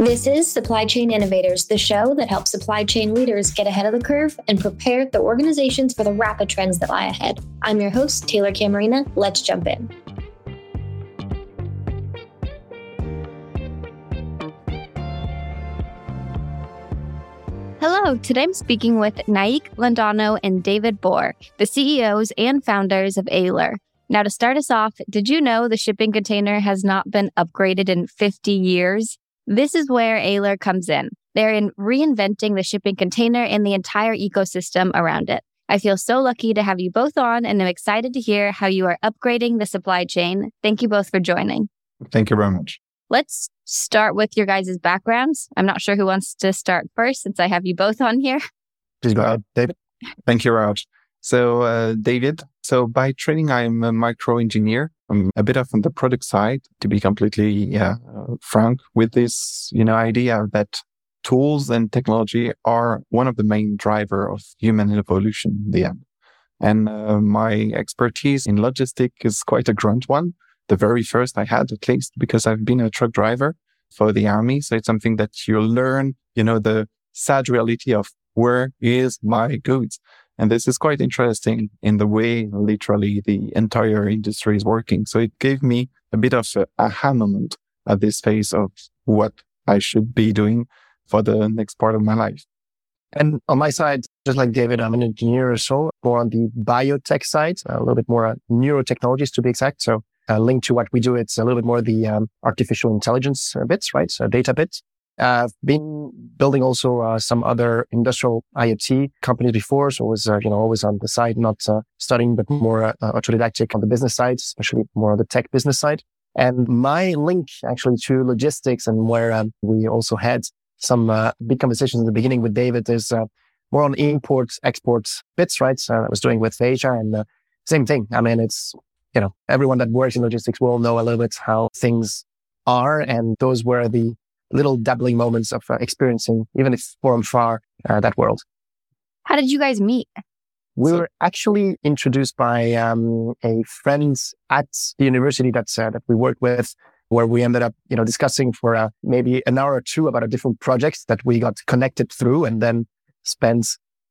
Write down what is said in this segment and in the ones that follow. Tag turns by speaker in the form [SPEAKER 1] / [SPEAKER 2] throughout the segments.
[SPEAKER 1] This is Supply Chain Innovators, the show that helps supply chain leaders get ahead of the curve and prepare their organizations for the rapid trends that lie ahead. I'm your host, Taylor Camarina. Let's jump in.
[SPEAKER 2] Hello, today I'm speaking with Naik Landano and David Bohr, the CEOs and founders of Aylor. Now, to start us off, did you know the shipping container has not been upgraded in 50 years? This is where Aylor comes in. They're reinventing the shipping container and the entire ecosystem around it. I feel so lucky to have you both on, and I'm excited to hear how you are upgrading the supply chain. Thank you both for joining.
[SPEAKER 3] Thank you very much.
[SPEAKER 2] Let's start with your guys' backgrounds. I'm not sure who wants to start first since I have you both on here.
[SPEAKER 3] Please go ahead, David. Thank you very much. So, David, by training, I'm a micro engineer. I'm a bit on the product side, to be completely frank with this, idea that tools and technology are one of the main driver of human evolution in the end. And my expertise in logistics is quite a grunt one. The very first I had, at least, because I've been a truck driver for the army. So it's something that you learn, the sad reality of where is my goods. And this is quite interesting in the way, literally, the entire industry is working. So it gave me a bit of an aha moment at this phase of what I should be doing for the next part of my life.
[SPEAKER 4] And on my side, just like David, I'm an engineer or so, more on the biotech side, a little bit more neurotechnologies to be exact. So linked to what we do, it's a little bit more the artificial intelligence bits, right? So data bits. I've been building also some other industrial IoT companies before. So it was, always on the side, not studying, but more autodidactic on the business side, especially more on the tech business side. And my link actually to logistics, and where we also had some big conversations in the beginning with David, is more on import, export bits, right? So I was doing with Asia, and same thing. I mean, it's, everyone that works in logistics will know a little bit how things are. And those were the little dabbling moments of experiencing, even if from far, that world.
[SPEAKER 2] How did you guys meet?
[SPEAKER 4] We were actually introduced by a friend at the university that we worked with, where we ended up, discussing for maybe an hour or two about a different projects that we got connected through, and then spent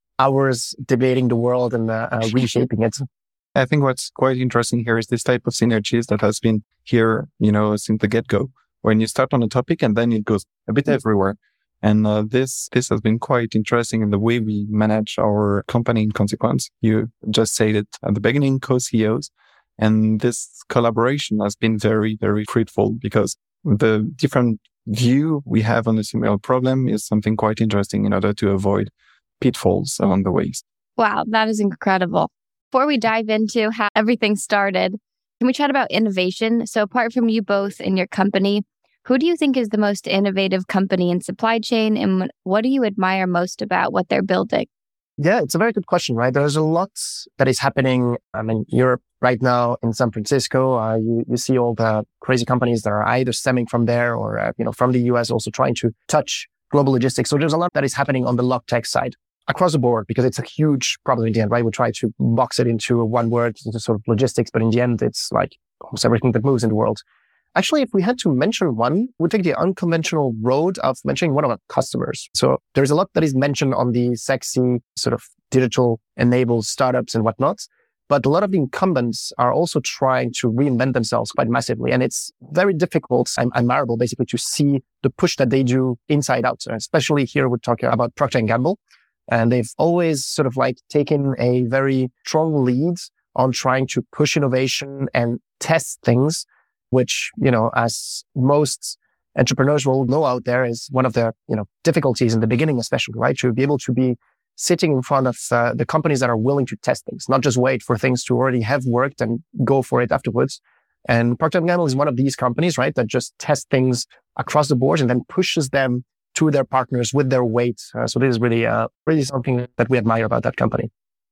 [SPEAKER 4] hours debating the world and reshaping it.
[SPEAKER 3] I think what's quite interesting here is this type of synergies that has been here, since the get-go, when you start on a topic and then it goes a bit everywhere. And this has been quite interesting in the way we manage our company in consequence. You just said it at the beginning, co-CEOs. And this collaboration has been very, very fruitful, because the different view we have on a similar problem is something quite interesting in order to avoid pitfalls along the ways.
[SPEAKER 2] Wow, that is incredible. Before we dive into how everything started, can we chat about innovation? So apart from you both and your company, who do you think is the most innovative company in supply chain, and what do you admire most about what they're building?
[SPEAKER 4] Yeah, it's a very good question, right? There's a lot that is happening. Europe right now, in San Francisco, you see all the crazy companies that are either stemming from there or, from the US, also trying to touch global logistics. So there's a lot that is happening on the log tech side across the board, because it's a huge problem in the end, right? We try to box it into one word, into sort of logistics, but in the end, it's like almost everything that moves in the world. Actually, if we had to mention one, we'd take the unconventional road of mentioning one of our customers. So there's a lot that is mentioned on the sexy sort of digital enabled startups and whatnot, but a lot of the incumbents are also trying to reinvent themselves quite massively. And it's very difficult and admirable, basically, to see the push that they do inside out. Especially here, we're talking about Procter & Gamble. And they've always sort of like taken a very strong lead on trying to push innovation and test things, which, as most entrepreneurs will know out there, is one of the, difficulties in the beginning, especially, right? To be able to be sitting in front of the companies that are willing to test things, not just wait for things to already have worked and go for it afterwards. And Procter & Gamble is one of these companies, right, that just test things across the board and then pushes them to their partners with their weight. So this is really, really something that we admire about that company.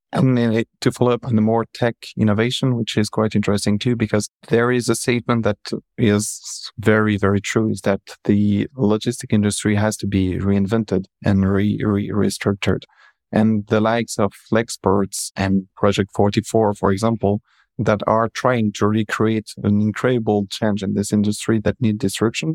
[SPEAKER 3] And to follow up on the more tech innovation, which is quite interesting too, because there is a statement that is very, very true, is that the logistic industry has to be reinvented and restructured. And the likes of Flexperts and Project 44, for example, that are trying to recreate an incredible change in this industry that need disruption,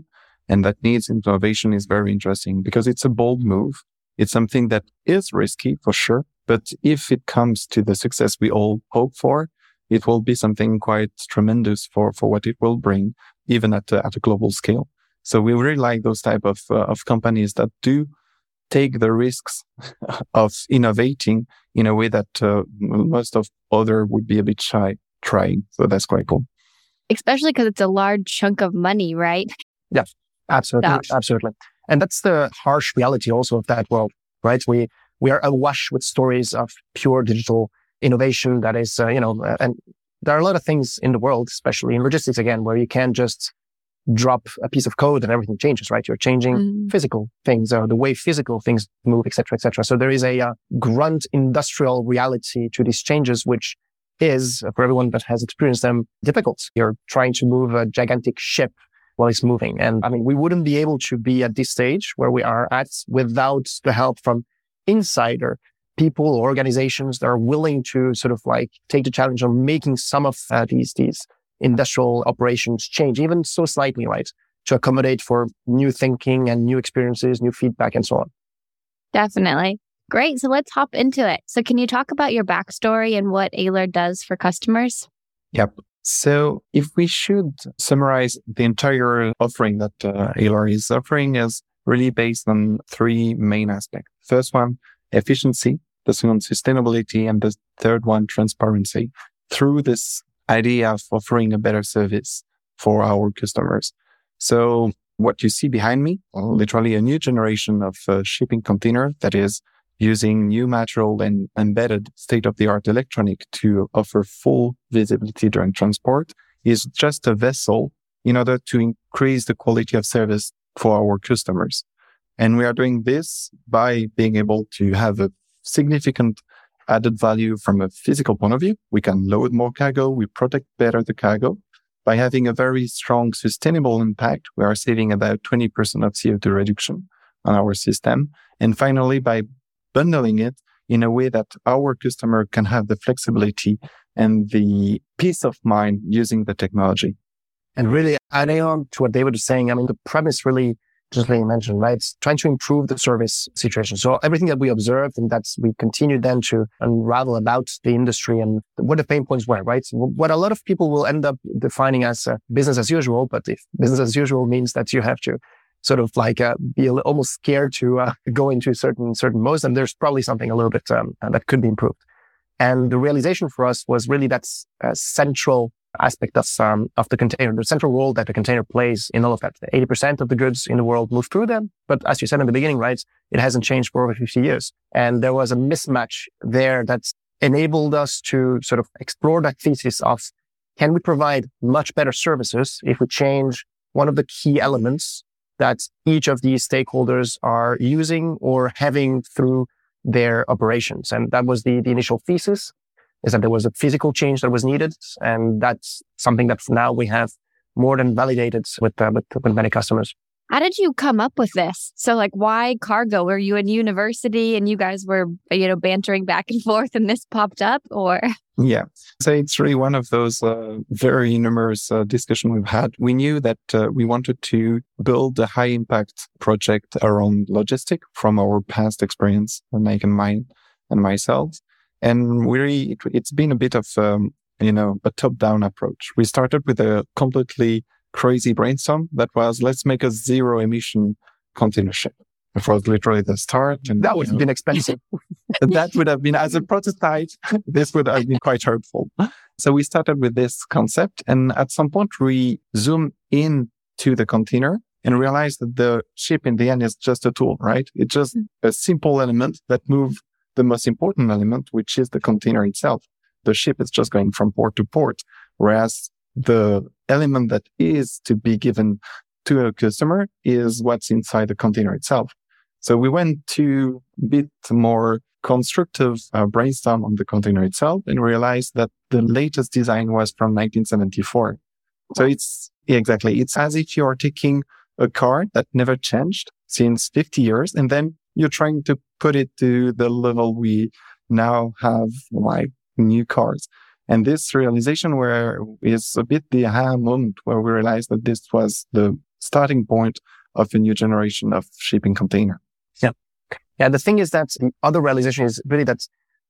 [SPEAKER 3] and that needs innovation is very interesting because it's a bold move. It's something that is risky for sure, but if it comes to the success we all hope for, it will be something quite tremendous for what it will bring, even at a global scale. So we really like those type of companies that do take the risks of innovating in a way that most of other would be a bit shy trying. So that's quite cool.
[SPEAKER 2] Especially because it's a large chunk of money, right?
[SPEAKER 4] Yeah, absolutely. Absolutely. And that's the harsh reality also of that world, right? We are awash with stories of pure digital innovation that is, and there are a lot of things in the world, especially in logistics again, where you can't just drop a piece of code and everything changes, right? You're changing physical things or the way physical things move, et cetera, et cetera. So there is a grunt industrial reality to these changes, which is, for everyone that has experienced them, difficult. You're trying to move a gigantic ship while it's moving. And I mean, we wouldn't be able to be at this stage where we are at without the help from insider people or organizations that are willing to sort of like take the challenge of making some of these industrial operations change, even so slightly, right? To accommodate for new thinking and new experiences, new feedback, and so on.
[SPEAKER 2] Definitely. Great. So let's hop into it. So can you talk about your backstory and what Ailr does for customers?
[SPEAKER 3] Yep. So if we should summarize the entire offering that Ailr is offering is really based on three main aspects. First one, efficiency. The second, sustainability. And the third one, transparency. Through this idea of offering a better service for our customers. So what you see behind me, literally a new generation of shipping container that is using new material and embedded state-of-the-art electronic to offer full visibility during transport, is just a vessel in order to increase the quality of service for our customers. And we are doing this by being able to have a significant added value from a physical point of view. We can load more cargo. We protect better the cargo. By having a very strong sustainable impact, we are saving about 20% of CO2 reduction on our system. And finally, by bundling it in a way that our customer can have the flexibility and the peace of mind using the technology.
[SPEAKER 4] And really adding on to what David was saying, I mean, the premise really, just like you mentioned, right? It's trying to improve the service situation. So everything that we observed and that's we continue then to unravel about the industry and what the pain points were, right? So what a lot of people will end up defining as business as usual, but if business as usual means that you have to sort of like be almost scared to go into certain modes, and there's probably something a little bit that could be improved. And the realization for us was really that's a central aspect of the container, the central role that the container plays in all of that. 80% of the goods in the world move through them. But as you said in the beginning, right, it hasn't changed for over 50 years. And there was a mismatch there that's enabled us to sort of explore that thesis of, can we provide much better services if we change one of the key elements that each of these stakeholders are using or having through their operations? And that was the initial thesis, is that there was a physical change that was needed. And that's something that now we have more than validated with many customers.
[SPEAKER 2] How did you come up with this? So like, why cargo? Were you in university and you guys were, bantering back and forth and this popped up, or?
[SPEAKER 3] Yeah. So it's really one of those very numerous discussions we've had. We knew that we wanted to build a high impact project around logistic from our past experience, Mike and mine and myself. And really, it's been a bit of, a top-down approach. We started with a completely crazy brainstorm that was, let's make a zero emission container ship. It was literally the start. And
[SPEAKER 4] that would have been expensive.
[SPEAKER 3] That would have been, as a prototype, this would have been quite hurtful. So we started with this concept. And at some point, we zoomed in to the container and realized that the ship in the end is just a tool, right? It's just a simple element that moves the most important element, which is the container itself. The ship is just going from port to port, whereas the element that is to be given to a customer is what's inside the container itself. So we went to a bit more constructive brainstorm on the container itself and realized that the latest design was from 1974. So it's as if you are taking a car that never changed since 50 years and then you're trying to put it to the level we now have, like new cars. And this realization is a bit the aha moment where we realized that this was the starting point of a new generation of shipping container.
[SPEAKER 4] Yeah. The thing is that the other realization is really that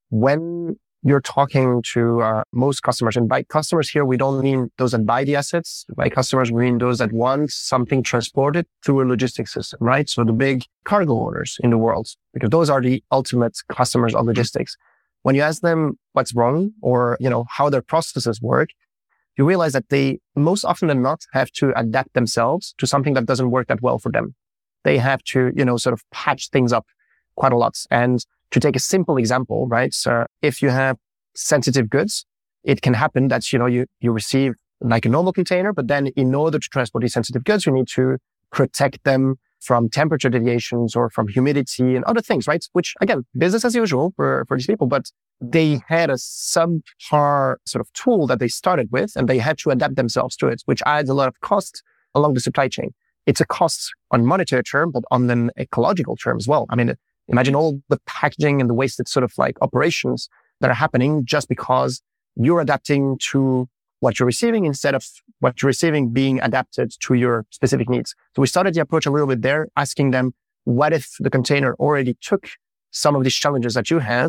[SPEAKER 4] when you're talking to most customers, and by customers here, we don't mean those that buy the assets. By customers, we mean those that want something transported through a logistics system, right? So the big cargo owners in the world, because those are the ultimate customers of logistics. When you ask them what's wrong or, how their processes work, you realize that they most often than not have to adapt themselves to something that doesn't work that well for them. They have to, sort of patch things up quite a lot. And to take a simple example, right? So if you have sensitive goods, it can happen that, you receive like a normal container, but then in order to transport these sensitive goods, you need to protect them from temperature deviations or from humidity and other things, right? Which again, business as usual for these people, but they had a subpar sort of tool that they started with and they had to adapt themselves to it, which adds a lot of cost along the supply chain. It's a cost on monetary term, but on an ecological term as well. I mean, imagine all the packaging and the wasted sort of like operations that are happening just because you're adapting to what you're receiving instead of what you're receiving being adapted to your specific needs. So we started the approach a little bit there, asking them, what if the container already took some of these challenges that you have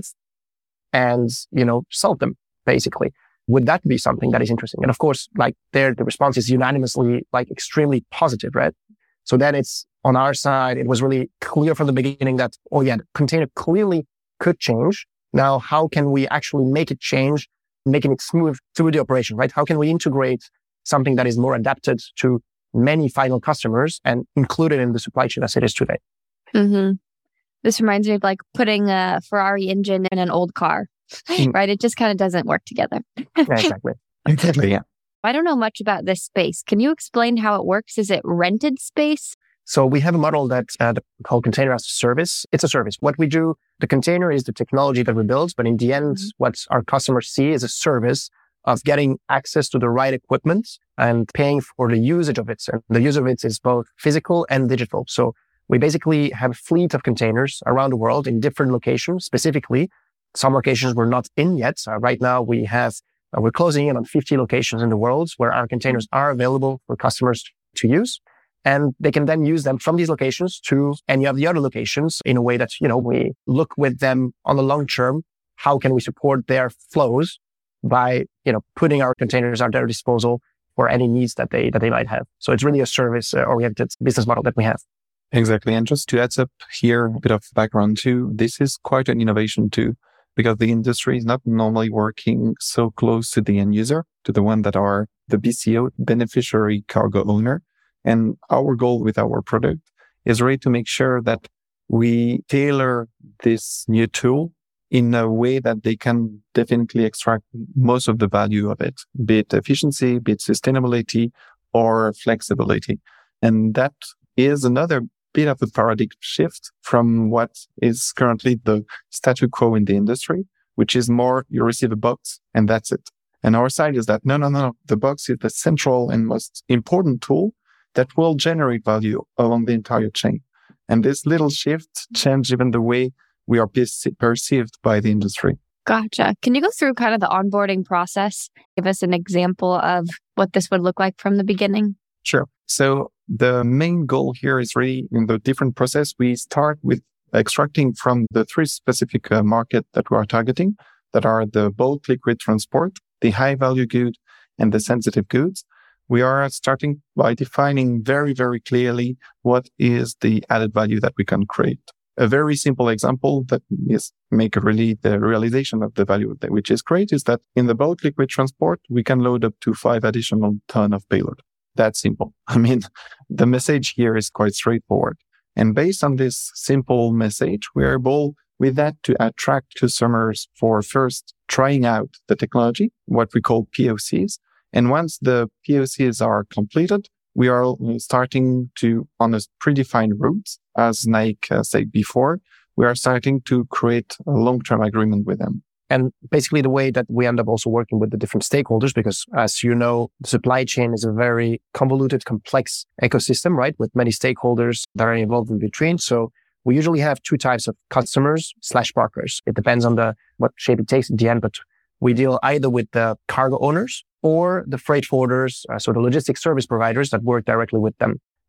[SPEAKER 4] and, solved them, basically? Would that be something that is interesting? And of course, like the response is unanimously like extremely positive, right? So then it's on our side, it was really clear from the beginning that, the container clearly could change. Now, how can we actually make it change, making it smooth through the operation, right? How can we integrate something that is more adapted to many final customers and include it in the supply chain as it is today?
[SPEAKER 2] Mm-hmm. This reminds me of like putting a Ferrari engine in an old car, right? It just kind of doesn't work together.
[SPEAKER 4] Yeah, exactly.
[SPEAKER 3] Exactly, yeah.
[SPEAKER 2] I don't know much about this space. Can you explain how it works? Is it rented space?
[SPEAKER 4] So we have a model that's called Container as a Service. It's a service. What we do, the container is the technology that we build, but in the end, what our customers see is a service of getting access to the right equipment and paying for the usage of it. And the use of it is both physical and digital. So we basically have a fleet of containers around the world in different locations. Specifically, some locations we're not in yet. Right now, we're closing in on 50 locations in the world where our containers are available for customers to use. And they can then use them from these locations to any of the other locations in a way that, we look with them on the long term. How can we support their flows by, putting our containers at their disposal for any needs that they might have. So it's really a service oriented business model that we have.
[SPEAKER 3] Exactly. And just to add up here a bit of background too, this is quite an innovation too, because the industry is not normally working so close to the end user, to the one that are the BCO, beneficiary cargo owner. And our goal with our product is really to make sure that we tailor this new tool in a way that they can definitely extract most of the value of it, be it efficiency, be it sustainability or flexibility. And that is another bit of a paradigm shift from what is currently the statu quo in the industry, which is more you receive a box and that's it. And our side is that no. The box is the central and most important tool that will generate value along the entire chain. And this little shift changed even the way we are perceived by the industry.
[SPEAKER 2] Gotcha. Can you go through kind of the onboarding process? Give us an example of what this would look like from the beginning.
[SPEAKER 3] Sure. So the main goal here is really in the different process. We start with extracting from the three specific market that we are targeting, that are the bulk liquid transport, the high value good, and the sensitive goods. We are starting by defining very, very clearly what is the added value that we can create. A very simple example that is make really the realization of the value which is great is that in the bulk liquid transport, we can load up to 5 additional ton of payload. That's simple. I mean, the message here is quite straightforward. And based on this simple message, we're able with that to attract customers for first trying out the technology, what we call POCs. And once the POCs are completed, we are starting to, on a predefined route, as Nike said before, we are starting to create a long-term agreement with them.
[SPEAKER 4] And basically the way that we end up also working with the different stakeholders, because as you know, the supply chain is a very convoluted, complex ecosystem, right? With many stakeholders that are involved in between. So we usually have two types of customers/partners. It depends on what shape it takes in the end, but we deal either with the cargo owners or the freight forwarders, so the logistics service providers that work directly with them.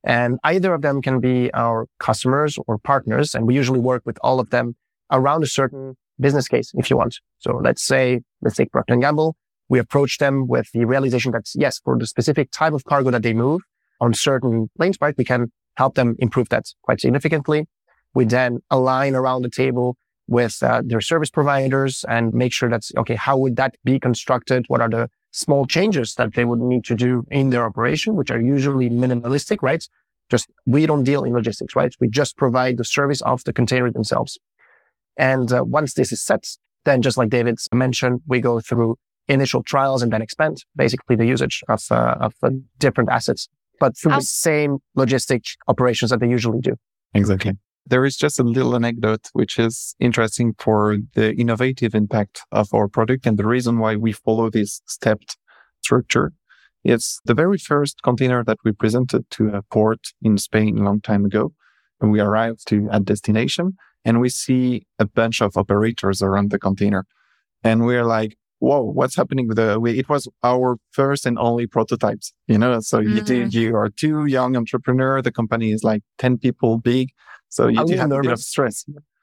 [SPEAKER 4] And either of them can be our customers or partners. And we usually work with all of them around a certain business case, if you want. So let's take Procter & Gamble. We approach them with the realization that, yes, for the specific type of cargo that they move on certain lanes, right, we can help them improve that quite significantly. We then align around the table with their service providers and make sure that's, okay, how would that be constructed? What are the small changes that they would need to do in their operation, which are usually minimalistic, right? Just, we don't deal in logistics, right? We just provide the service of the container themselves. And once this is set, then just like David mentioned, we go through initial trials and then expand basically the usage of different assets, but through the same logistic operations that they usually do.
[SPEAKER 3] Exactly. There is just a little anecdote which is interesting for the innovative impact of our product and the reason why we follow this stepped structure. It's the very first container that we presented to a port in Spain a long time ago. And we arrived at destination and we see a bunch of operators around the container. And we're like, whoa, what's happening with it was our first and only prototypes, so you are two young entrepreneur. The company is like 10 people big. So you do have a bit of stress,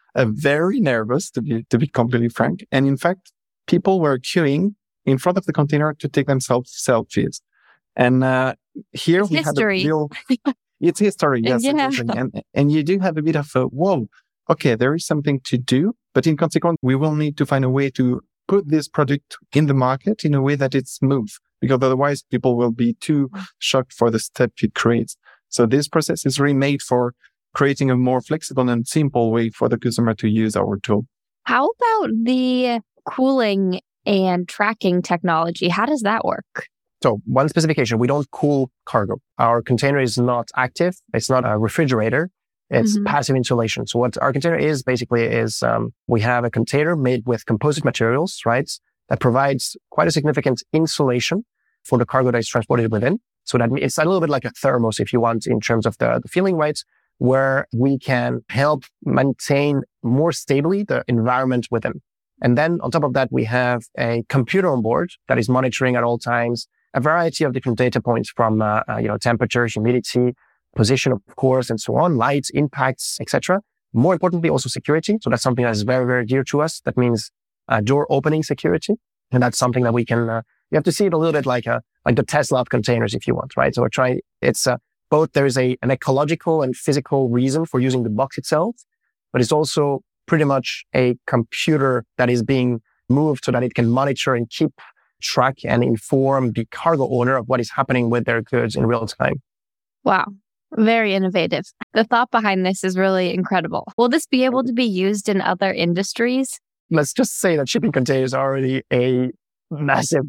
[SPEAKER 3] very nervous to be completely frank. And in fact, people were queuing in front of the container to take themselves selfies. And here
[SPEAKER 2] it's
[SPEAKER 3] we
[SPEAKER 2] history.
[SPEAKER 3] had a real, it's history. Yes.
[SPEAKER 2] Yeah.
[SPEAKER 3] And you do have a bit of whoa, okay, there is something to do, but in consequence, we will need to find a way to put this product in the market in a way that it's smooth, because otherwise people will be too shocked for the step it creates. So this process is really made for creating a more flexible and simple way for the customer to use our tool.
[SPEAKER 2] How about the cooling and tracking technology? How does that work?
[SPEAKER 4] So one specification, we don't cool cargo. Our container is not active. It's not a refrigerator. It's passive insulation. So what our container is basically is we have a container made with composite materials, right, that provides quite a significant insulation for the cargo that is transported within. So that it's a little bit like a thermos, if you want, in terms of the feeling, right, where we can help maintain more stably the environment within. And then on top of that, we have a computer on board that is monitoring at all times a variety of different data points from temperature, humidity, position, of course, and so on, light, impacts, etc. More importantly, also security. So that's something that is very, very dear to us. That means door opening security. And that's something that we can, you have to see it a little bit like the Tesla of containers, if you want, right? So it's both there is an ecological and physical reason for using the box itself, but it's also pretty much a computer that is being moved so that it can monitor and keep track and inform the cargo owner of what is happening with their goods in real time.
[SPEAKER 2] Wow. Very innovative. The thought behind this is really incredible. Will this be able to be used in other industries?
[SPEAKER 4] Let's just say that shipping containers are already a massive.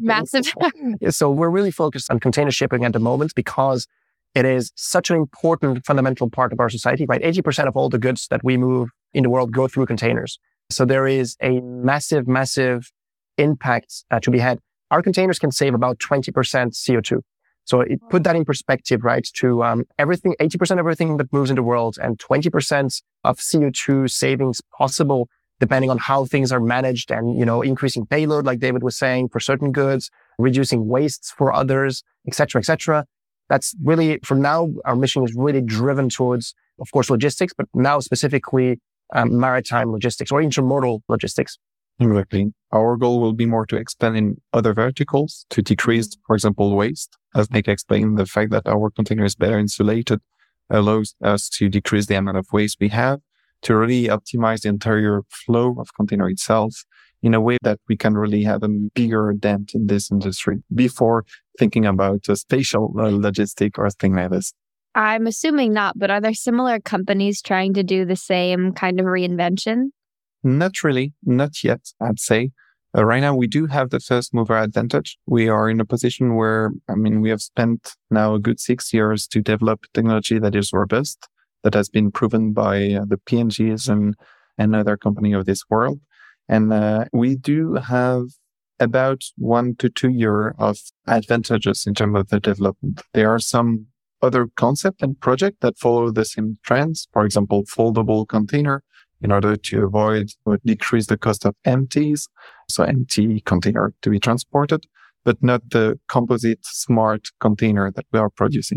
[SPEAKER 4] So we're really focused on container shipping at the moment because it is such an important fundamental part of our society, right? 80% of all the goods that we move in the world go through containers. So there is a massive, massive impact to be had. Our containers can save about 20% CO2. So put that in perspective, right? To everything, 80% of everything that moves in the world and 20% of CO2 savings possible, depending on how things are managed and, increasing payload, like David was saying, for certain goods, reducing wastes for others, et cetera, et cetera. That's really, for now, our mission is really driven towards, of course, logistics, but now specifically maritime logistics or intermodal logistics.
[SPEAKER 3] Exactly. Our goal will be more to expand in other verticals to decrease, for example, waste. As Nick explained, the fact that our container is better insulated allows us to decrease the amount of waste we have, to really optimize the interior flow of container itself in a way that we can really have a bigger dent in this industry before thinking about a spatial logistic or thing like this.
[SPEAKER 2] I'm assuming not, but are there similar companies trying to do the same kind of reinvention?
[SPEAKER 3] Not really, not yet, I'd say. Right now, we do have the first mover advantage. We are in a position where, we have spent now a good 6 years to develop technology that is robust, that has been proven by the P&Gs and other companies of this world. And we do have about 1 to 2 years of advantages in terms of the development. There are some other concepts and projects that follow the same trends. For example, foldable container, in order to avoid or decrease the cost of empties. So empty container to be transported, but not the composite smart container that we are producing.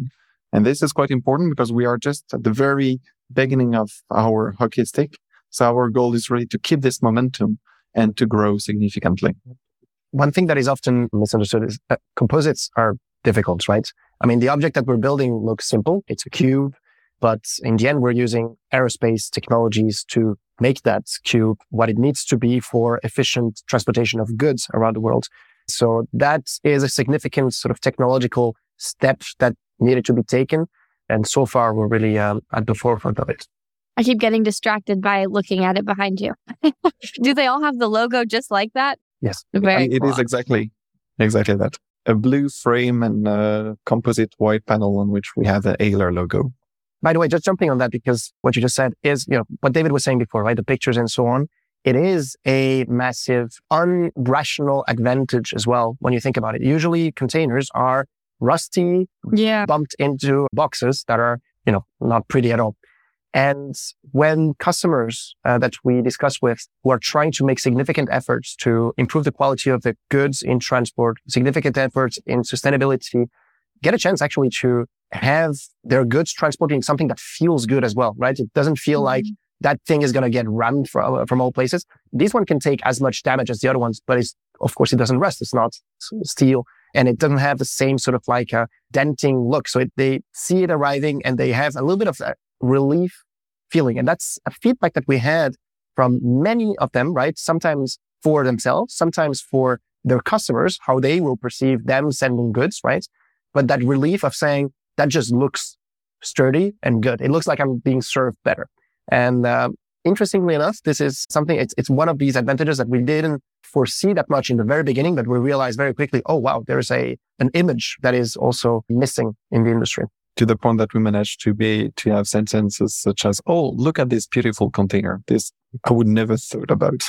[SPEAKER 3] And this is quite important because we are just at the very beginning of our hockey stick. So our goal is really to keep this momentum and to grow significantly.
[SPEAKER 4] One thing that is often misunderstood is that composites are difficult, right? I mean, the object that we're building looks simple. It's a cube, but in the end, we're using aerospace technologies to make that cube what it needs to be for efficient transportation of goods around the world. So that is a significant sort of technological step that needed to be taken. And so far, we're really at the forefront of it.
[SPEAKER 2] I keep getting distracted by looking at it behind you. Do they all have the logo just like that?
[SPEAKER 4] Yes.
[SPEAKER 3] It is exactly that. A blue frame and a composite white panel on which we have the Ailr logo.
[SPEAKER 4] By the way, just jumping on that, because what you just said is, what David was saying before, right? The pictures and so on. It is a massive, unrational advantage as well when you think about it. Usually containers are rusty, bumped into boxes that are, not pretty at all. And when customers that we discuss with who are trying to make significant efforts to improve the quality of the goods in transport, significant efforts in sustainability, get a chance actually to have their goods transporting something that feels good as well, right? It doesn't feel like that thing is going to get rammed from all places. This one can take as much damage as the other ones, but of course, it doesn't rust. It's not steel. And it doesn't have the same sort of like a denting look. So they see it arriving and they have a little bit of that relief feeling. And that's a feedback that we had from many of them, right? Sometimes for themselves, sometimes for their customers, how they will perceive them sending goods, right? But that relief of saying that just looks sturdy and good. It looks like I'm being served better. And interestingly enough, this is something, it's one of these advantages that we didn't foresee that much in the very beginning, but we realized very quickly, oh, wow, there's an image that is also missing in the industry.
[SPEAKER 3] To the point that we managed to have sentences such as, oh, look at this beautiful container. This I would never thought about.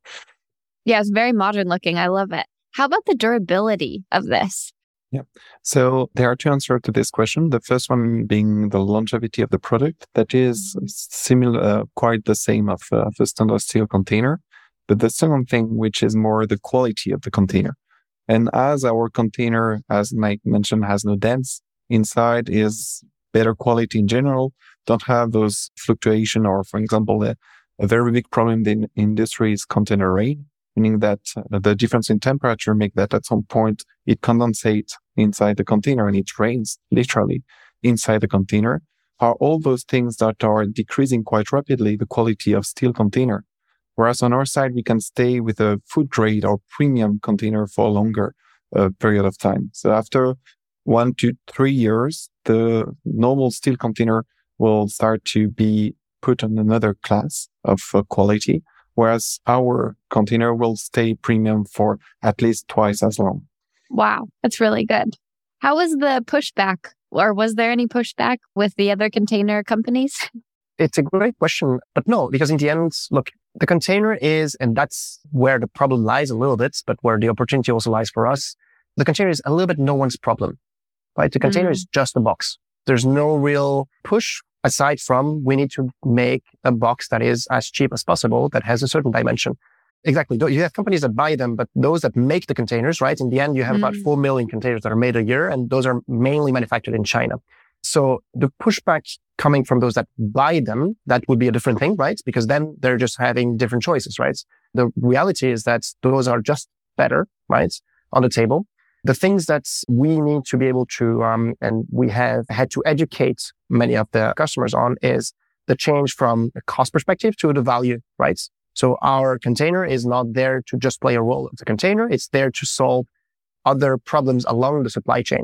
[SPEAKER 2] Yeah, it's very modern looking. I love it. How about the durability of this?
[SPEAKER 3] Yeah. So there are two answers to this question. The first one being the longevity of the product. That is similar, quite the same of a standard steel container. But the second thing, which is more the quality of the container. And as our container, as Mike mentioned, has no dents, inside is better quality in general, don't have those fluctuation, or for example, a very big problem in the industry is container rain, meaning that the difference in temperature make that at some point it condensates inside the container and it rains literally inside the container. Are all those things that are decreasing quite rapidly the quality of steel container. Whereas on our side, we can stay with a food grade or premium container for a longer period of time. So after 1 to 3 years, the normal steel container will start to be put on another class of quality, whereas our container will stay premium for at least twice as long.
[SPEAKER 2] Wow, that's really good. How was the pushback, or was there any pushback with the other container companies?
[SPEAKER 4] It's a great question, but no, because in the end, look, the container is, and that's where the problem lies a little bit, but where the opportunity also lies for us. The container is a little bit no one's problem, right? The container is just a box. There's no real push aside from we need to make a box that is as cheap as possible, that has a certain dimension. Exactly. You have companies that buy them, but those that make the containers, right? In the end, you have about 4 million containers that are made a year, and those are mainly manufactured in China. So the pushback coming from those that buy them, that would be a different thing, right? Because then they're just having different choices, right? The reality is that those are just better, right? On the table. The things that we need to be able to, and we have had to educate many of the customers on, is the change from a cost perspective to the value, right? So our container is not there to just play a role of the container. It's there to solve other problems along the supply chain.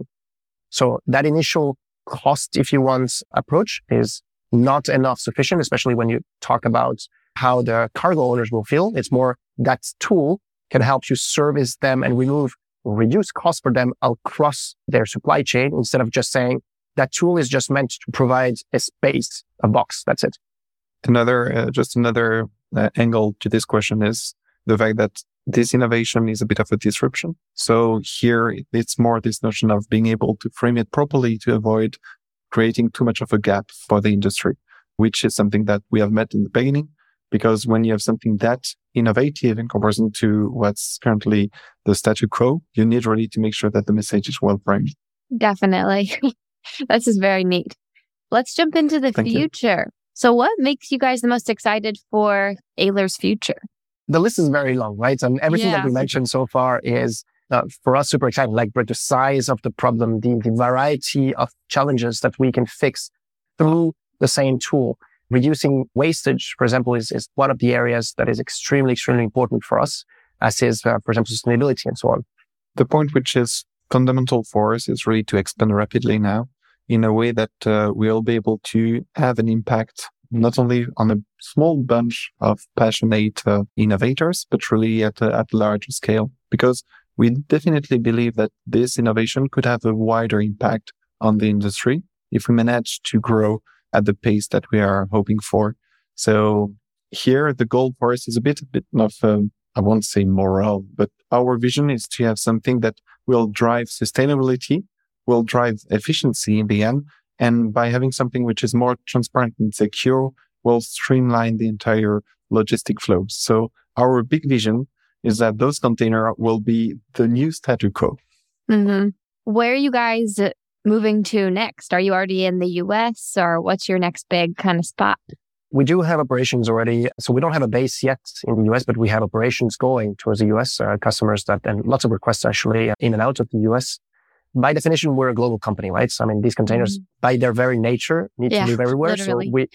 [SPEAKER 4] So that initial cost, if you want, approach is not enough sufficient, especially when you talk about how the cargo owners will feel. It's more that tool can help you service them and reduce costs for them across their supply chain, instead of just saying that tool is just meant to provide a space, a box. That's it.
[SPEAKER 3] Another angle to this question is the fact that this innovation is a bit of a disruption. So here it's more this notion of being able to frame it properly to avoid creating too much of a gap for the industry, which is something that we have met in the beginning. Because when you have something that innovative in comparison to what's currently the status quo, you need really to make sure that the message is well framed.
[SPEAKER 2] Definitely. This is very neat. Let's jump into the future. So what makes you guys the most excited for Ailler's future?
[SPEAKER 4] The list is very long, right? And everything that we mentioned so far is for us super exciting, like the size of the problem, the variety of challenges that we can fix through the same tool. Reducing wastage, for example, is one of the areas that is extremely, extremely important for us, as is, for example, sustainability and so on.
[SPEAKER 3] The point which is fundamental for us is really to expand rapidly now in a way that we'll be able to have an impact not only on a small bunch of passionate innovators, but really at a larger scale, because we definitely believe that this innovation could have a wider impact on the industry if we manage to grow at the pace that we are hoping for. So here, the goal for us is a bit of, I won't say moral, but our vision is to have something that will drive sustainability, will drive efficiency in the end. And by having something which is more transparent and secure, will streamline the entire logistic flows. So our big vision is that those containers will be the new status quo.
[SPEAKER 2] Mm-hmm. Where are you guys moving to next? Are you already in the US, or what's your next big kind of spot?
[SPEAKER 4] We do have operations already. So we don't have a base yet in the US, but we have operations going towards the US, customers and lots of requests actually in and out of the US. By definition, we're a global company, right? So, I mean, these containers by their very nature need to live everywhere.
[SPEAKER 2] Literally.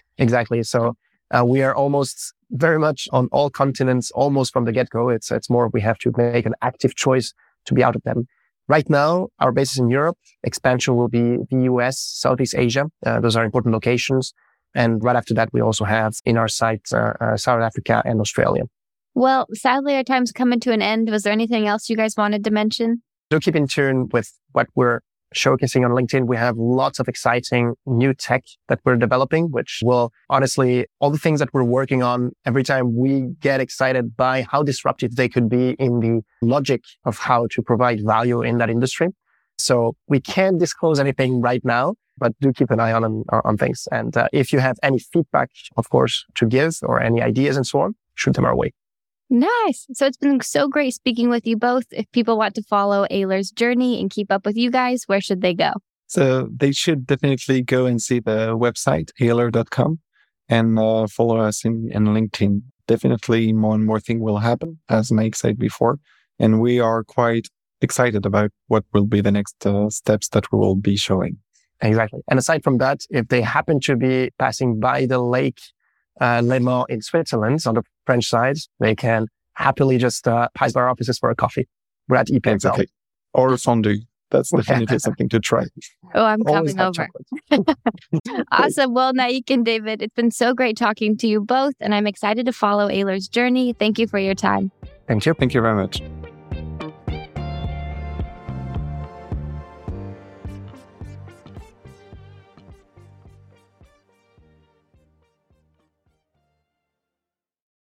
[SPEAKER 4] So we are almost very much on all continents, almost from the get-go. It's more we have to make an active choice to be out of them. Right now, our base is in Europe. Expansion will be the US, Southeast Asia. Those are important locations. And right after that, we also have in our site, South Africa and Australia.
[SPEAKER 2] Well, sadly, our time's coming to an end. Was there anything else you guys wanted to mention?
[SPEAKER 4] To keep in tune with what we're showcasing on LinkedIn, we have lots of exciting new tech that we're developing, which will honestly, all the things that we're working on, every time we get excited by how disruptive they could be in the logic of how to provide value in that industry. So we can't disclose anything right now, but do keep an eye on things. And if you have any feedback, of course, to give or any ideas and so on, shoot them our way.
[SPEAKER 2] Nice. So it's been so great speaking with you both. If people want to follow Ailler's journey and keep up with you guys, where should they go?
[SPEAKER 3] So they should definitely go and see the website, ailler.com, and follow us in LinkedIn. Definitely more and more things will happen, as Mike said before. And we are quite excited about what will be the next steps that we will be showing.
[SPEAKER 4] Exactly. And aside from that, if they happen to be passing by the lake Léman in Switzerland on the French side, they can happily just pass by our offices for a coffee. We're at EPXL.
[SPEAKER 3] Exactly. Or a fondue. That's definitely something to try.
[SPEAKER 2] Oh, I'm coming over. Awesome. Well, Naik and David, it's been so great talking to you both, and I'm excited to follow Ailler's journey. Thank you for your time.
[SPEAKER 4] Thank you.
[SPEAKER 3] Thank you very much.